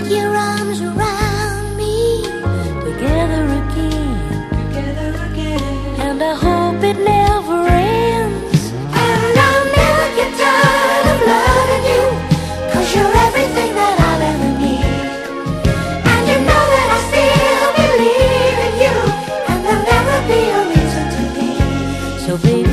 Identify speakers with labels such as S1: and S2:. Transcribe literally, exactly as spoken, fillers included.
S1: take your arms around me, together again,
S2: together again.
S1: and I hope it never ends. And I'll never get tired of loving you, 'cause you're everything that I'll ever need. And you know that I still believe in you, and there'll never be a reason to leave. So baby,